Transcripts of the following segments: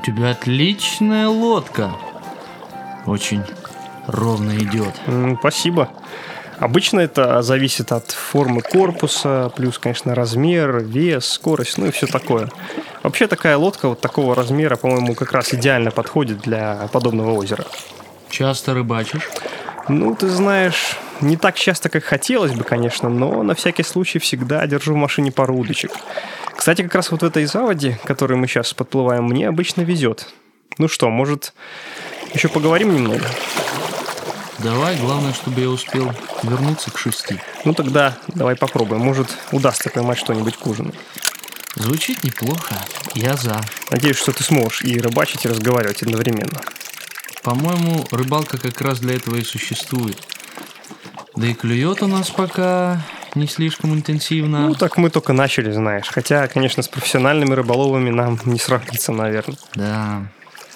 тебя отличная лодка. Очень ровно идет. Спасибо. Обычно это зависит от формы корпуса, плюс, конечно, размер, вес, скорость, ну и все такое. Вообще такая лодка вот такого размера, по-моему, как раз идеально подходит для подобного озера. Часто рыбачишь? Ну, ты знаешь, не так часто, как хотелось бы, конечно, но на всякий случай всегда держу в машине пару удочек. Кстати, как раз вот в этой заводе, к которой мы сейчас подплываем, мне обычно везет. Ну что, может, еще поговорим немного? Давай, главное, чтобы я успел вернуться к 6. Ну тогда давай попробуем. Может, удастся поймать что-нибудь к ужину. Звучит неплохо. Я за. Надеюсь, что ты сможешь и рыбачить, и разговаривать одновременно. По-моему, рыбалка как раз для этого и существует. Да и клюет у нас пока не слишком интенсивно. Ну, так мы только начали, знаешь. Хотя, конечно, с профессиональными рыболовами нам не сравнится, наверное. Да.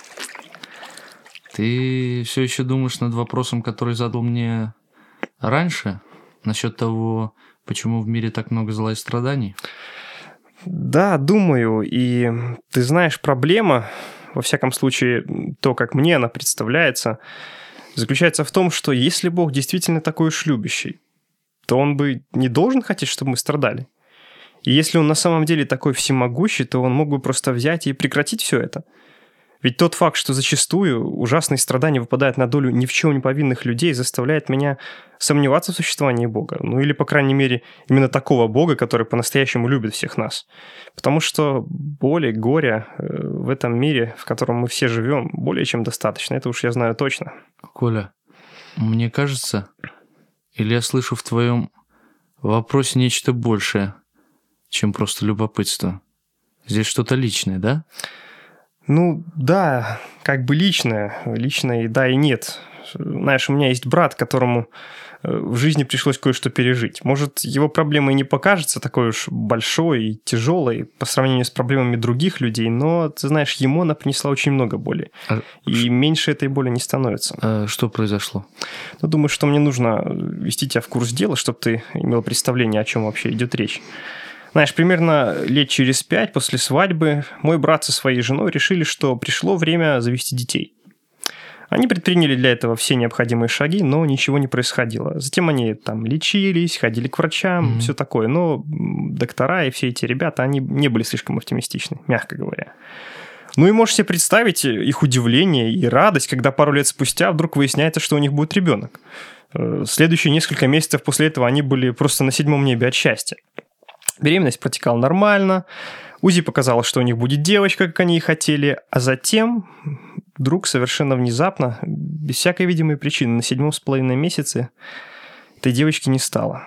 Ты все еще думаешь над вопросом, который задал мне раньше? Насчет того, почему в мире так много зла и страданий? Да, думаю. И ты знаешь, проблема, во всяком случае, то, как мне она представляется, заключается в том, что если Бог действительно такой уж любящий, то Он бы не должен хотеть, чтобы мы страдали. И если Он на самом деле такой всемогущий, то Он мог бы просто взять и прекратить все это. Ведь тот факт, что зачастую ужасные страдания выпадают на долю ни в чем не повинных людей, заставляет меня сомневаться в существовании Бога. Ну или, по крайней мере, именно такого Бога, который по-настоящему любит всех нас. Потому что боли, горя в этом мире, в котором мы все живем, более чем достаточно. Это уж я знаю точно. Коля, мне кажется, или я слышу в твоем вопросе нечто большее, чем просто любопытство. Здесь что-то личное, да? Ну, да, как бы личное. Личное и да, и нет. Знаешь, у меня есть брат, которому в жизни пришлось кое-что пережить. Может, его проблема и не покажется такой уж большой и тяжелой по сравнению с проблемами других людей, но, ты знаешь, ему она принесла очень много боли. И меньше этой боли не становится. Что произошло? Ну, думаю, что мне нужно ввести тебя в курс дела, чтобы ты имел представление, о чем вообще идет речь. Знаешь, примерно лет через 5 после свадьбы мой брат со своей женой решили, что пришло время завести детей. Они предприняли для этого все необходимые шаги, но ничего не происходило. Затем они там лечились, ходили к врачам, все такое. Но доктора и все эти ребята, они не были слишком оптимистичны, мягко говоря. Ну и можешь себе представить их удивление и радость, когда пару лет спустя вдруг выясняется, что у них будет ребенок. Следующие несколько месяцев после этого они были просто на 7 небе от счастья. Беременность протекала нормально, УЗИ показало, что у них будет девочка, как они и хотели, а затем вдруг совершенно внезапно, без всякой видимой причины, на 7,5 месяце этой девочки не стало.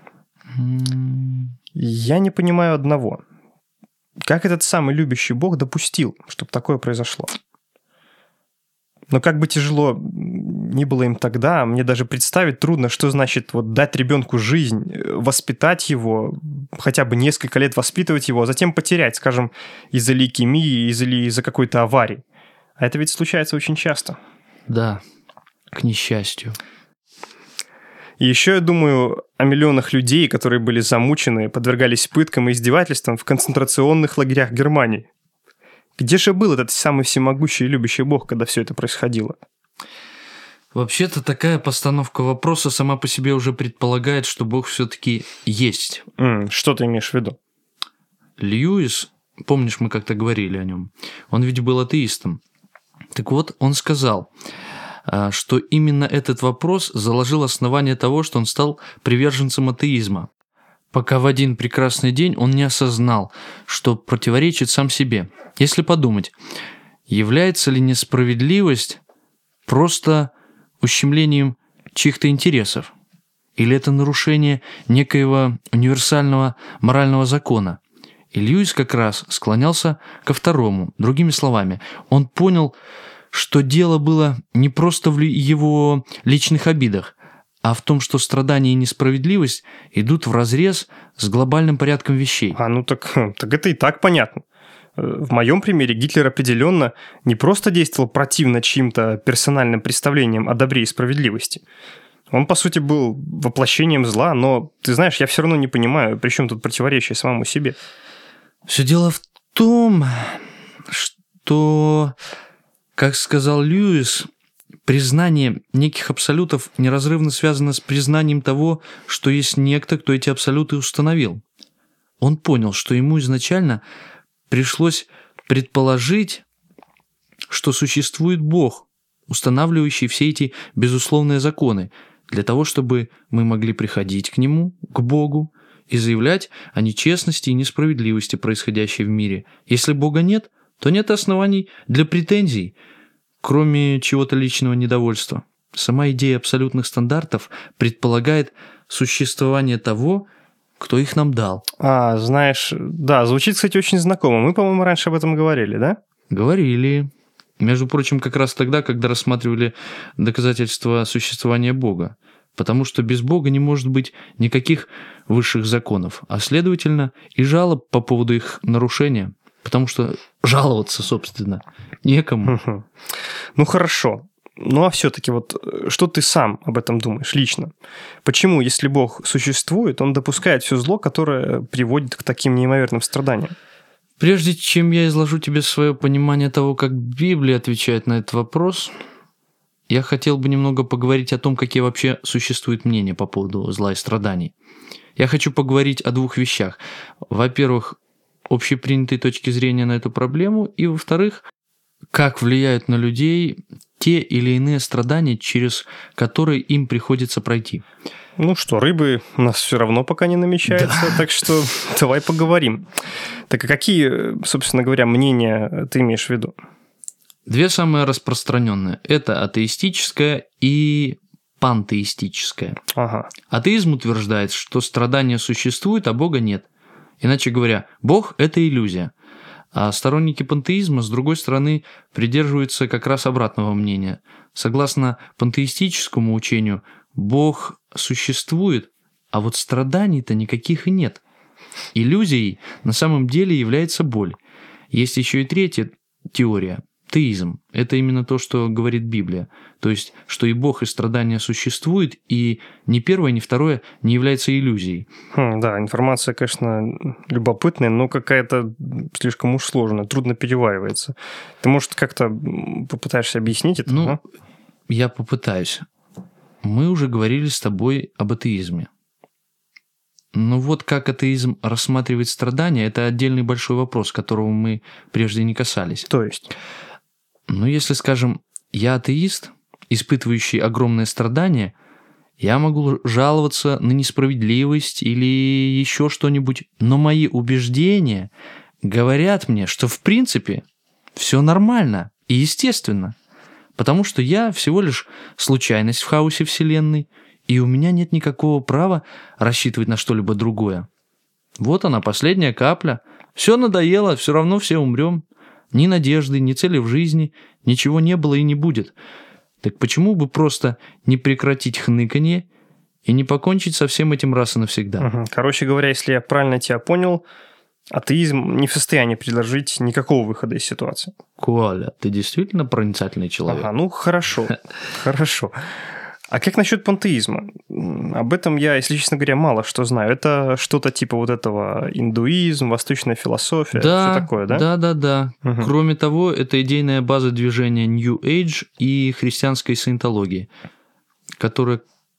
Я не понимаю одного. Как этот самый любящий Бог допустил, чтобы такое произошло? Но как бы тяжело ни было им тогда, мне даже представить трудно, что значит вот дать ребенку жизнь, воспитать его, хотя бы несколько лет воспитывать его, а затем потерять, скажем, из-за лейкемии или из-за какой-то аварии. А это ведь случается очень часто. Да, к несчастью. И еще я думаю о миллионах людей, которые были замучены, подвергались пыткам и издевательствам в концентрационных лагерях Германии. Где же был этот самый всемогущий и любящий Бог, когда все это происходило? Вообще-то такая постановка вопроса сама по себе уже предполагает, что Бог все-таки есть. Что ты имеешь в виду? Льюис, помнишь, мы как-то говорили о нем, он ведь был атеистом. Так вот, он сказал, что именно этот вопрос заложил основание того, что он стал приверженцем атеизма, пока в один прекрасный день он не осознал, что противоречит сам себе. Если подумать, является ли несправедливость просто ущемлением чьих-то интересов? Или это нарушение некоего универсального морального закона? И Льюис как раз склонялся ко второму. Другими словами, он понял, что дело было не просто в его личных обидах, а в том, что страдания и несправедливость идут вразрез с глобальным порядком вещей. Так это и так понятно. В моем примере Гитлер определенно не просто действовал противно чьим-то персональным представлениям о добре и справедливости. Он, по сути, был воплощением зла, но, ты знаешь, я все равно не понимаю, при чем тут противоречие самому себе. Все дело в том, что, как сказал Льюис, признание неких абсолютов неразрывно связано с признанием того, что есть некто, кто эти абсолюты установил. Он понял, что ему изначально пришлось предположить, что существует Бог, устанавливающий все эти безусловные законы, для того, чтобы мы могли приходить к Нему, к Богу, и заявлять о нечестности и несправедливости, происходящей в мире. Если Бога нет, то нет оснований для претензий, кроме чего-то личного недовольства. Сама идея абсолютных стандартов предполагает существование того, кто их нам дал. Знаешь, да, звучит, кстати, очень знакомо. Мы, по-моему, раньше об этом говорили, да? Говорили. Между прочим, как раз тогда, когда рассматривали доказательства существования Бога. Потому что без Бога не может быть никаких высших законов, а следовательно и жалоб по поводу их нарушения. Потому что жаловаться, собственно, некому. Ну хорошо. Ну а все-таки вот что ты сам об этом думаешь лично? Почему, если Бог существует, он допускает все зло, которое приводит к таким неимоверным страданиям? Прежде чем я изложу тебе свое понимание того, как Библия отвечает на этот вопрос, я хотел бы немного поговорить о том, какие вообще существуют мнения по поводу зла и страданий. Я хочу поговорить о двух вещах. Во-первых, общепринятой точки зрения на эту проблему, и, во-вторых, как влияют на людей те или иные страдания, через которые им приходится пройти. Ну что, рыбы у нас все равно пока не намечается, так что давай поговорим. Так а какие, собственно говоря, мнения ты имеешь в виду? Две самые распространенные – это атеистическое и пантеистическое. Ага. Атеизм утверждает, что страдания существуют, а Бога нет. Иначе говоря, Бог – это иллюзия. А сторонники пантеизма, с другой стороны, придерживаются как раз обратного мнения. Согласно пантеистическому учению, Бог существует, а вот страданий-то никаких и нет. Иллюзией на самом деле является боль. Есть еще и третья теория – теизм. Это именно то, что говорит Библия. То есть, что и Бог, и страдания существуют, и ни первое, ни второе не является иллюзией. Да, информация, конечно, любопытная, но какая-то слишком уж сложная, трудно переваривается. Ты, может, как-то попытаешься объяснить это? Я попытаюсь. Мы уже говорили с тобой об атеизме. Но вот как атеизм рассматривает страдания, это отдельный большой вопрос, которого мы прежде не касались. То есть? Если, скажем, я атеист, испытывающий огромные страдания, я могу жаловаться на несправедливость или еще что-нибудь, но мои убеждения говорят мне, что в принципе все нормально и естественно, потому что я всего лишь случайность в хаосе Вселенной, и у меня нет никакого права рассчитывать на что-либо другое. Вот она, последняя капля. Все надоело, все равно все умрем. Ни надежды, ни цели в жизни, ничего не было и не будет. Так почему бы просто не прекратить хныканье и не покончить со всем этим раз и навсегда? Короче говоря, если я правильно тебя понял, атеизм не в состоянии предложить никакого выхода из ситуации. Коля, ты действительно проницательный человек. Хорошо. Хорошо. А как насчет пантеизма? Об этом я, если честно говоря, мало что знаю. Это что-то типа вот этого индуизм, восточная философия, все такое, да? Да. Кроме того, это идейная база движения New Age и христианской саентологии, которая,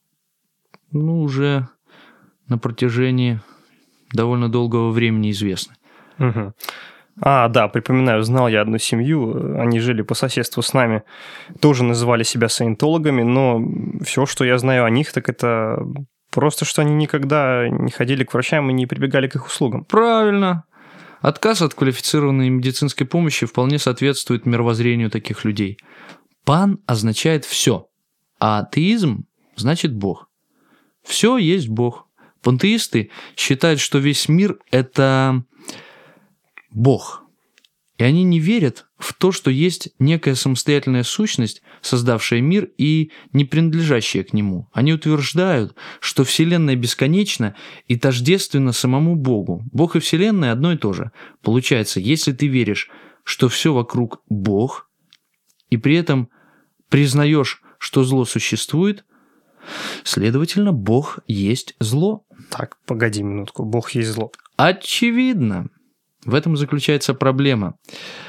уже на протяжении довольно долгого времени известна. Да, припоминаю, знал я одну семью, они жили по соседству с нами, тоже называли себя саентологами, но все, что я знаю о них, так это просто, что они никогда не ходили к врачам и не прибегали к их услугам. Правильно. Отказ от квалифицированной медицинской помощи вполне соответствует мировоззрению таких людей. Пан означает «все», а атеизм значит «Бог». Все есть Бог. Пантеисты считают, что весь мир – это Бог. И они не верят в то, что есть некая самостоятельная сущность, создавшая мир и не принадлежащая к нему. Они утверждают, что Вселенная бесконечна и тождественна самому Богу. Бог и Вселенная одно и то же. Получается, если ты веришь, что все вокруг Бог, и при этом признаешь, что зло существует, следовательно, Бог есть зло. Так, погоди минутку, Бог есть зло. Очевидно. В этом заключается проблема.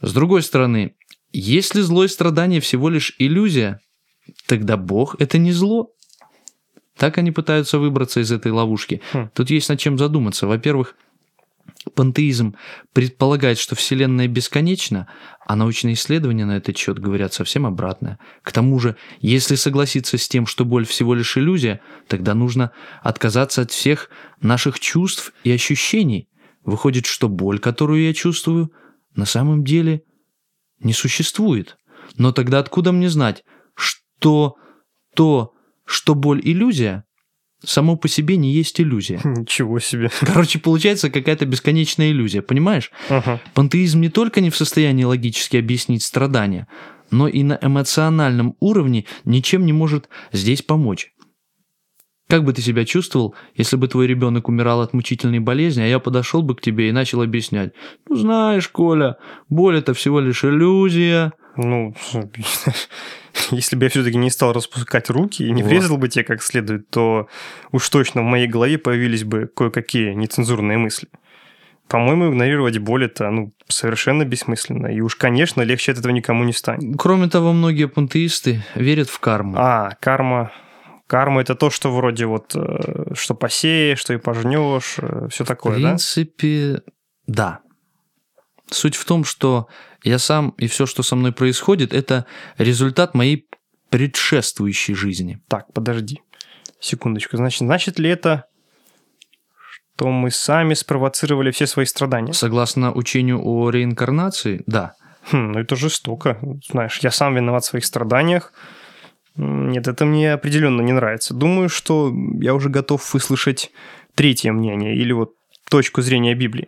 С другой стороны, если зло и страдание всего лишь иллюзия, тогда Бог – это не зло. Так они пытаются выбраться из этой ловушки. Тут есть над чем задуматься. Во-первых, пантеизм предполагает, что Вселенная бесконечна, а научные исследования на этот счет говорят совсем обратное. К тому же, если согласиться с тем, что боль всего лишь иллюзия, тогда нужно отказаться от всех наших чувств и ощущений. Выходит, что боль, которую я чувствую, на самом деле не существует. Но тогда откуда мне знать, что то, что боль иллюзия, само по себе не есть иллюзия? Ничего себе. Короче, получается какая-то бесконечная иллюзия, понимаешь? Пантеизм не только не в состоянии логически объяснить страдания, но и на эмоциональном уровне ничем не может здесь помочь. Как бы ты себя чувствовал, если бы твой ребенок умирал от мучительной болезни, а я подошел бы к тебе и начал объяснять: ну, знаешь, Коля, боль – это всего лишь иллюзия. Ну, если бы я все-таки не стал распускать руки и не врезал бы тебе как следует, то уж точно в моей голове появились бы кое-какие нецензурные мысли. По-моему, игнорировать боль – это совершенно бессмысленно. И уж, конечно, легче от этого никому не станет. Кроме того, многие пантеисты верят в карму. Карма. Карма – это то, что вроде что посеешь, что и пожнешь, все такое, да? В принципе, да. Суть в том, что я сам и все, что со мной происходит, это результат моей предшествующей жизни. Так, подожди. Секундочку. Значит ли это, что мы сами спровоцировали все свои страдания? Согласно учению о реинкарнации, да. Это жестоко. Знаешь, я сам виноват в своих страданиях. Нет, это мне определенно не нравится. Думаю, что я уже готов выслушать третье мнение или точку зрения Библии.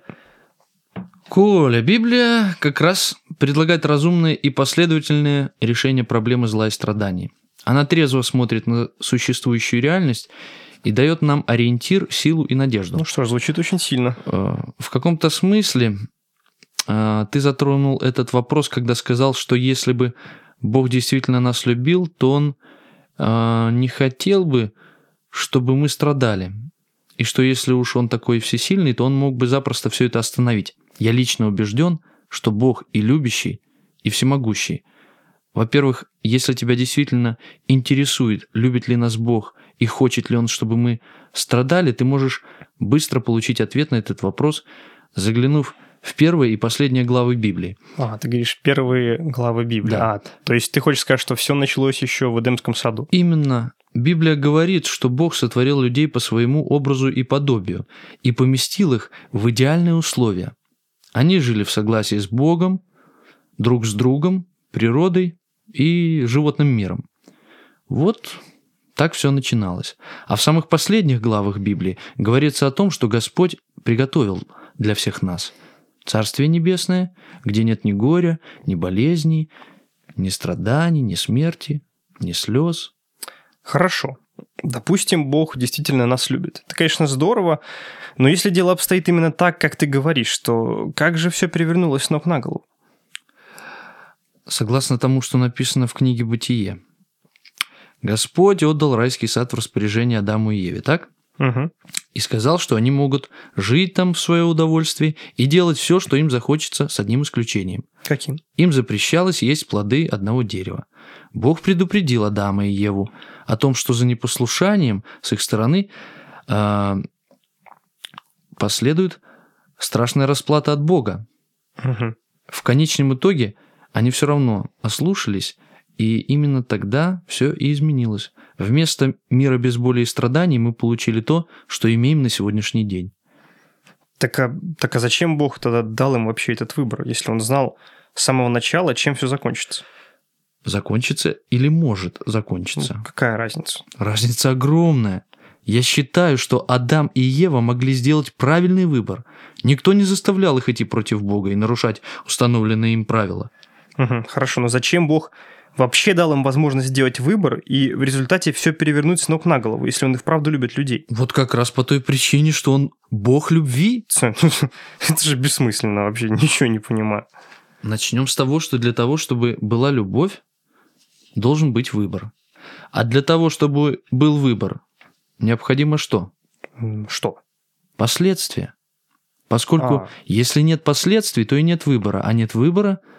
Коля, Библия как раз предлагает разумные и последовательные решения проблемы зла и страданий. Она трезво смотрит на существующую реальность и дает нам ориентир, силу и надежду. Ну что ж, звучит очень сильно. В каком-то смысле ты затронул этот вопрос, когда сказал, что если бы Бог действительно нас любил, то Он не хотел бы, чтобы мы страдали. И что если уж Он такой всесильный, то Он мог бы запросто все это остановить. Я лично убежден, что Бог и любящий, и всемогущий. Во-первых, если тебя действительно интересует, любит ли нас Бог и хочет ли Он, чтобы мы страдали, ты можешь быстро получить ответ на этот вопрос, заглянув в первые и последние главы Библии. Ты говоришь, первые главы Библии. Да. То есть ты хочешь сказать, что все началось еще в Эдемском саду? Именно. Библия говорит, что Бог сотворил людей по своему образу и подобию и поместил их в идеальные условия. Они жили в согласии с Богом, друг с другом, природой и животным миром. Вот так все начиналось. А в самых последних главах Библии говорится о том, что Господь приготовил для всех нас Царствие Небесное, где нет ни горя, ни болезней, ни страданий, ни смерти, ни слез. Хорошо. Допустим, Бог действительно нас любит. Это, конечно, здорово, но если дело обстоит именно так, как ты говоришь, то как же все перевернулось с ног на голову? Согласно тому, что написано в книге «Бытие», Господь отдал райский сад в распоряжение Адаму и Еве, так? Угу. И сказал, что они могут жить там в свое удовольствие и делать все, что им захочется, с одним исключением. Каким? Им запрещалось есть плоды одного дерева. Бог предупредил Адама и Еву о том, что за непослушанием с их стороны последует страшная расплата от Бога. Угу. В конечном итоге они все равно ослушались, и именно тогда все и изменилось. Вместо мира без боли и страданий мы получили то, что имеем на сегодняшний день. Так а зачем Бог тогда дал им вообще этот выбор, если Он знал с самого начала, чем все закончится? Закончится или может закончиться? Какая разница? Разница огромная. Я считаю, что Адам и Ева могли сделать правильный выбор. Никто не заставлял их идти против Бога и нарушать установленные им правила. Угу, хорошо, но зачем Бог вообще дал им возможность сделать выбор и в результате все перевернуть с ног на голову, если Он и вправду любит людей? Вот как раз по той причине, что Он Бог любви. Это же бессмысленно вообще, ничего не понимаю. Начнем с того, что для того, чтобы была любовь, должен быть выбор. А для того, чтобы был выбор, необходимо что? Что? Последствия. Поскольку если нет последствий, то и нет выбора. А нет выбора,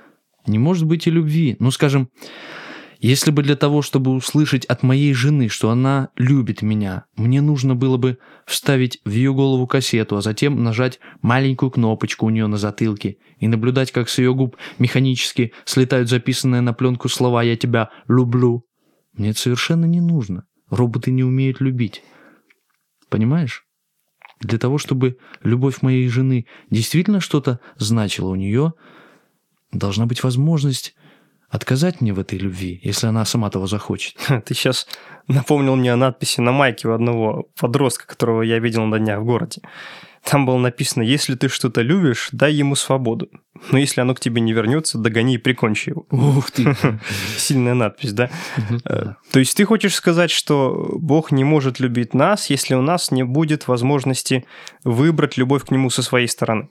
не может быть и любви. Ну, скажем, если бы для того, чтобы услышать от моей жены, что она любит меня, мне нужно было бы вставить в ее голову кассету, а затем нажать маленькую кнопочку у нее на затылке и наблюдать, как с ее губ механически слетают записанные на пленку слова «Я тебя люблю», мне это совершенно не нужно. Роботы не умеют любить. Понимаешь? Для того, чтобы любовь моей жены действительно что-то значила, у нее должна быть возможность отказать мне в этой любви, если она сама того захочет. Ты сейчас напомнил мне о надписи на майке у одного подростка, которого я видел на днях в городе. Там было написано: если ты что-то любишь, дай ему свободу. Но если оно к тебе не вернется, догони и прикончи его. Ух ты! Сильная надпись, да? То есть ты хочешь сказать, что Бог не может любить нас, если у нас не будет возможности выбрать любовь к Нему со своей стороны?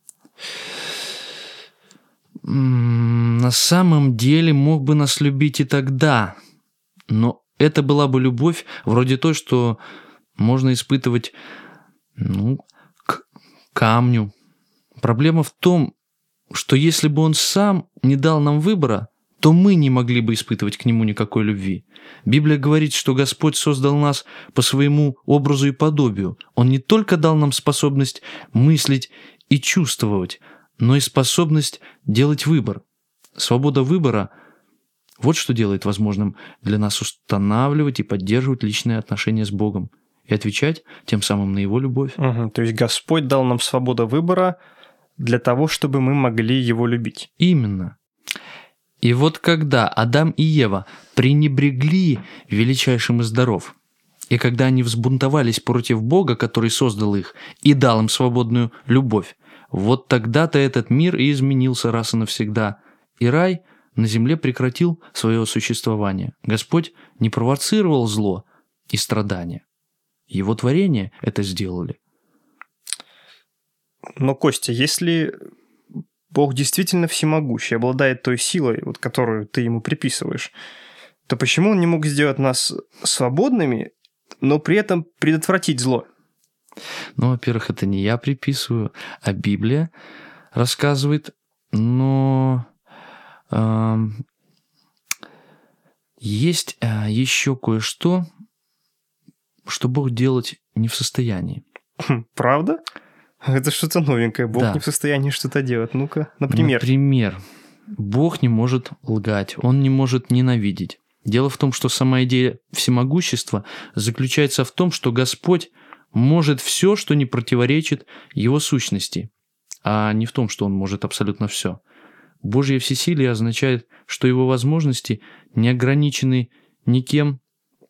На самом деле мог бы нас любить и тогда, но это была бы любовь вроде той, что можно испытывать, к камню. Проблема в том, что если бы он сам не дал нам выбора, то мы не могли бы испытывать к нему никакой любви. Библия говорит, что Господь создал нас по своему образу и подобию. Он не только дал нам способность мыслить и чувствовать, но и способность делать выбор. Свобода выбора – вот что делает возможным для нас устанавливать и поддерживать личные отношения с Богом и отвечать тем самым на Его любовь. То есть Господь дал нам свободу выбора для того, чтобы мы могли Его любить. Именно. И вот когда Адам и Ева пренебрегли величайшим из даров, и когда они взбунтовались против Бога, который создал их и дал им свободную любовь, вот тогда-то этот мир и изменился раз и навсегда, и рай на земле прекратил свое существование. Господь не провоцировал зло и страдания. Его творения это сделали. Но, Костя, если Бог действительно всемогущий, обладает той силой, которую ты ему приписываешь, то почему он не мог сделать нас свободными, но при этом предотвратить зло? Во-первых, это не я приписываю, а Библия рассказывает, но есть еще кое-что, что Бог делать не в состоянии. Правда? Это что-то новенькое. Бог не в состоянии что-то делать. Ну-ка, например. Например, Бог не может лгать, Он не может ненавидеть. Дело в том, что сама идея всемогущества заключается в том, что Господь может все, что не противоречит Его сущности, а не в том, что Он может абсолютно все. Божье всесилие означает, что Его возможности не ограничены никем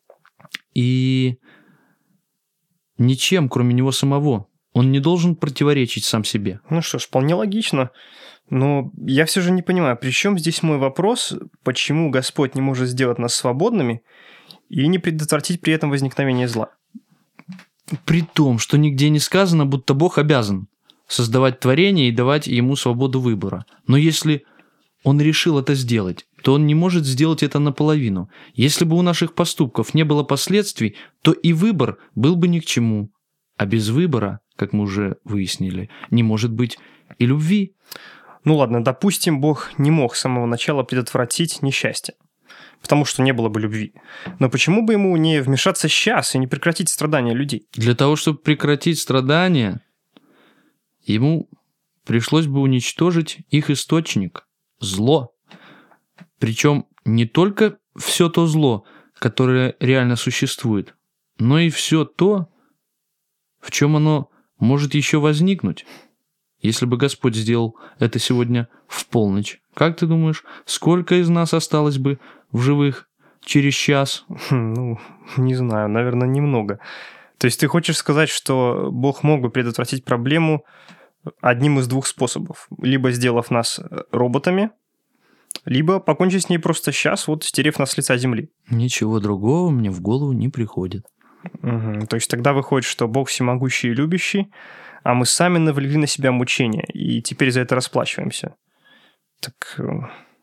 и ничем, кроме Него самого. Он не должен противоречить сам себе. Ну что ж, вполне логично. Но я все же не понимаю, при чем здесь мой вопрос, почему Господь не может сделать нас свободными и не предотвратить при этом возникновение зла? При том, что нигде не сказано, будто Бог обязан создавать творение и давать ему свободу выбора. Но если Он решил это сделать, то Он не может сделать это наполовину. Если бы у наших поступков не было последствий, то и выбор был бы ни к чему. А без выбора, как мы уже выяснили, не может быть и любви. Ну ладно, допустим, Бог не мог с самого начала предотвратить несчастье, потому что не было бы любви. Но почему бы ему не вмешаться сейчас и не прекратить страдания людей? Для того, чтобы прекратить страдания, ему пришлось бы уничтожить их источник – зло. Причем не только все то зло, которое реально существует, но и все то, в чем оно может еще возникнуть. Если бы Господь сделал это сегодня в полночь, как ты думаешь, сколько из нас осталось бы в живых через час? Не знаю, наверное, немного. То есть ты хочешь сказать, что Бог мог бы предотвратить проблему одним из двух способов. Либо сделав нас роботами, либо покончить с ней просто сейчас, стерев нас с лица земли. Ничего другого мне в голову не приходит. То есть тогда выходит, что Бог всемогущий и любящий, а мы сами навлекли на себя мучения, и теперь за это расплачиваемся. Так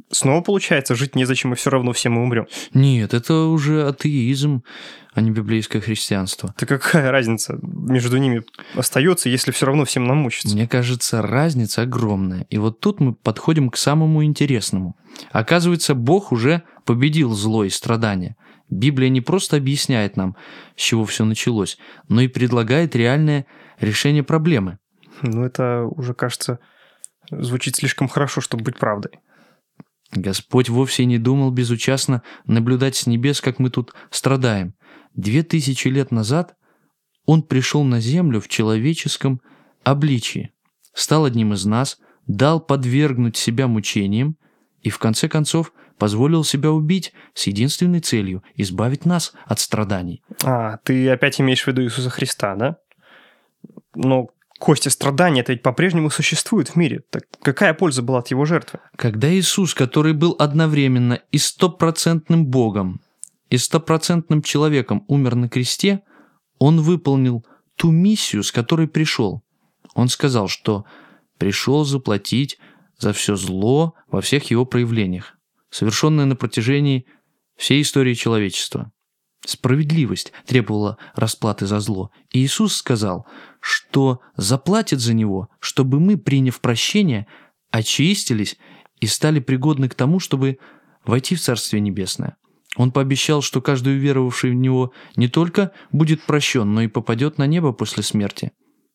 снова получается, жить незачем, и все равно все мы умрем. Нет, это уже атеизм, а не библейское христианство. Так какая разница между ними остается, если все равно всем нам мучиться? Мне кажется, разница огромная. И вот тут мы подходим к самому интересному. Оказывается, Бог уже победил зло и страдания. Библия не просто объясняет нам, с чего все началось, но и предлагает реальное решение проблемы. Ну, это уже, кажется, звучит слишком хорошо, чтобы быть правдой. Господь вовсе не думал безучастно наблюдать с небес, как мы тут страдаем. 2000 лет назад Он пришел на землю в человеческом обличии, стал одним из нас, дал подвергнуть себя мучениям и, в конце концов, позволил себя убить с единственной целью – избавить нас от страданий. Ты опять имеешь в виду Иисуса Христа, да? Но кости страданий это ведь по-прежнему существует в мире. Так какая польза была от его жертвы? Когда Иисус, который был одновременно и 100% Богом, и 100% человеком, умер на кресте, Он выполнил ту миссию, с которой пришел. Он сказал, что пришел заплатить за все зло во всех его проявлениях, совершенное на протяжении всей истории человечества. Справедливость требовала расплаты за зло. И Иисус сказал, что заплатит за него, чтобы мы, приняв прощение, очистились и стали пригодны к тому, чтобы войти в Царствие Небесное. Он пообещал, что каждый уверовавший в Него не только будет прощен, но и попадет на небо после смерти.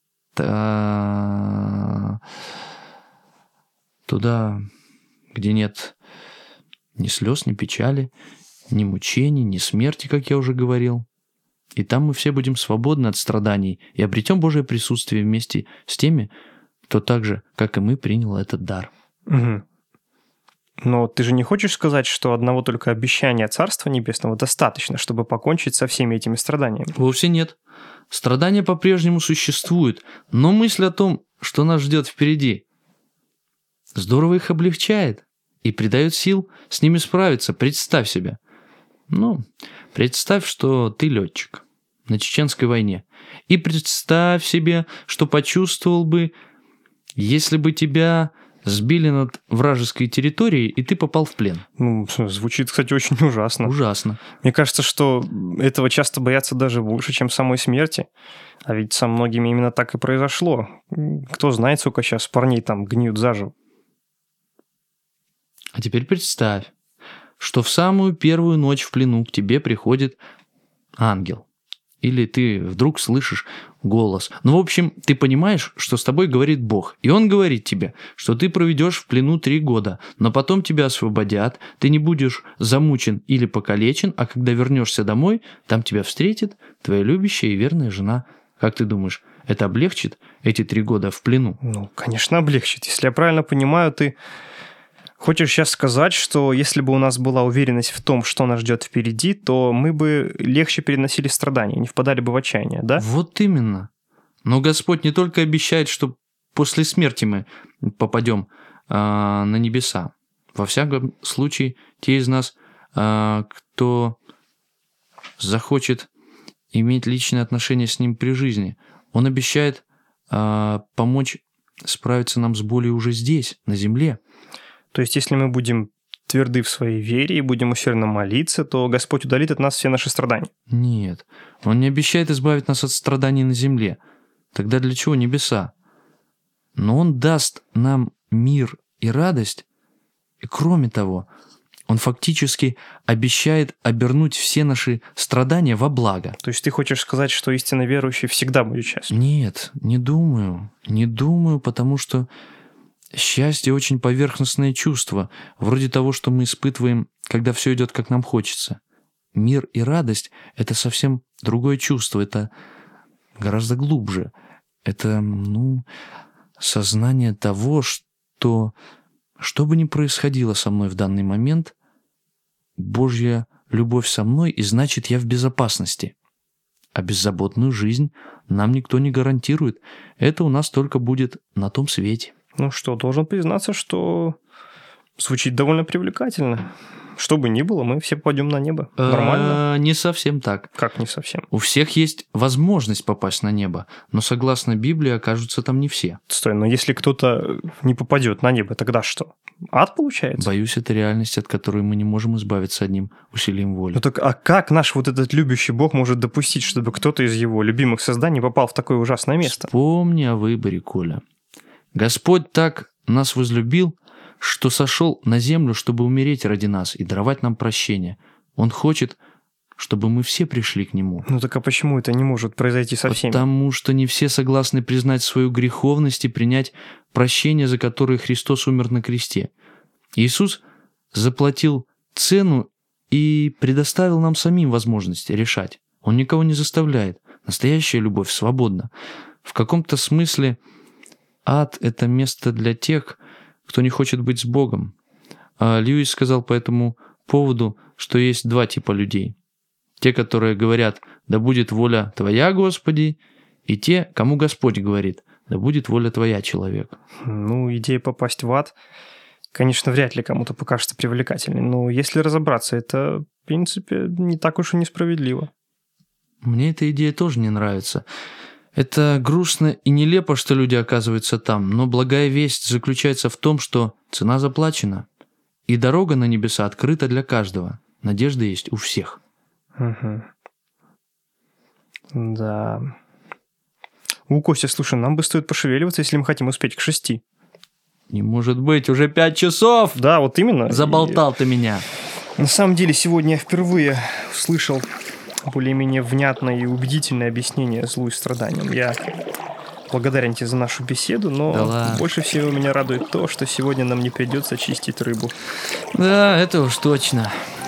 Туда, где нет ни слез, ни печали, ни мучений, ни смерти, как я уже говорил. И там мы все будем свободны от страданий и обретем Божие присутствие вместе с теми, кто так же, как и мы, принял этот дар. Угу. Но ты же не хочешь сказать, что одного только обещания Царства Небесного достаточно, чтобы покончить со всеми этими страданиями? Вовсе нет. Страдания по-прежнему существуют, но мысль о том, что нас ждет впереди, здорово их облегчает и придает сил с ними справиться. Представь себе. Представь, что ты летчик на Чеченской войне. И представь себе, что почувствовал бы, если бы тебя сбили над вражеской территорией, и ты попал в плен. Звучит, кстати, очень ужасно. Ужасно. Мне кажется, что этого часто боятся даже больше, чем самой смерти. А ведь со многими именно так и произошло. Кто знает, сколько сейчас парней там гниют заживо. А теперь представь, что в самую первую ночь в плену к тебе приходит ангел. Или ты вдруг слышишь голос. В общем, ты понимаешь, что с тобой говорит Бог. И Он говорит тебе, что ты проведешь в плену 3 года, но потом тебя освободят, ты не будешь замучен или покалечен, а когда вернешься домой, там тебя встретит твоя любящая и верная жена. Как ты думаешь, это облегчит эти 3 года в плену? Конечно, облегчит. Если я правильно понимаю, ты хочешь сейчас сказать, что если бы у нас была уверенность в том, что нас ждет впереди, то мы бы легче переносили страдания, не впадали бы в отчаяние, да? Вот именно. Но Господь не только обещает, что после смерти мы попадем на небеса. Во всяком случае, те из нас, кто захочет иметь личные отношения с Ним при жизни, Он обещает помочь справиться нам с болью уже здесь, на земле. То есть, если мы будем тверды в своей вере и будем усердно молиться, то Господь удалит от нас все наши страдания? Нет, Он не обещает избавить нас от страданий на земле. Тогда для чего небеса? Но Он даст нам мир и радость, и кроме того, Он фактически обещает обернуть все наши страдания во благо. То есть ты хочешь сказать, что истинно верующий всегда будет счастлив? Нет, не думаю. Не думаю, потому что счастье очень поверхностное чувство, вроде того, что мы испытываем, когда все идет, как нам хочется. Мир и радость – это совсем другое чувство, это гораздо глубже. Это, сознание того, что бы ни происходило со мной в данный момент, Божья любовь со мной, и значит, я в безопасности. А беззаботную жизнь нам никто не гарантирует. Это у нас только будет на том свете. Должен признаться, что звучит довольно привлекательно. что бы ни было, мы все попадем на небо. Нормально? Не совсем так. Как не совсем? У всех есть возможность попасть на небо, но согласно Библии окажутся там не все. Стой, но если кто-то не попадет на небо, тогда что? Ад получается? Боюсь, это реальность, от которой мы не можем избавиться одним усилием воли. Ну так, а как наш вот этот любящий Бог может допустить, чтобы кто-то из его любимых созданий попал в такое ужасное место? Вспомни о выборе, Коля. Господь так нас возлюбил, что сошел на землю, чтобы умереть ради нас и даровать нам прощение. Он хочет, чтобы мы все пришли к Нему. Ну так а почему это не может произойти со всеми? Потому что не все согласны признать свою греховность и принять прощение, за которое Христос умер на кресте. Иисус заплатил цену и предоставил нам самим возможность решать. Он никого не заставляет. Настоящая любовь свободна. В каком-то смысле ад – это место для тех, кто не хочет быть с Богом. А Льюис сказал по этому поводу, что есть два типа людей. Те, которые говорят «Да будет воля Твоя, Господи», и те, кому Господь говорит «Да будет воля Твоя, человек». Ну, идея попасть в ад, конечно, вряд ли кому-то покажется привлекательной, но если разобраться, это, в принципе, не так уж и несправедливо. Мне эта идея тоже не нравится. Это грустно и нелепо, что люди оказываются там, но благая весть заключается в том, что цена заплачена, и дорога на небеса открыта для каждого. Надежда есть у всех. Угу. Да. Костя, слушай, нам бы стоит пошевеливаться, если мы хотим успеть к 6. Не может быть, уже 5 часов! Да, вот именно. Заболтал ты меня. На самом деле, сегодня я впервые услышал более-менее внятное и убедительное объяснение злу и страданиям. Я благодарен тебе за нашу беседу, но Да больше всего меня радует то, что сегодня нам не придется чистить рыбу. Да, это уж точно.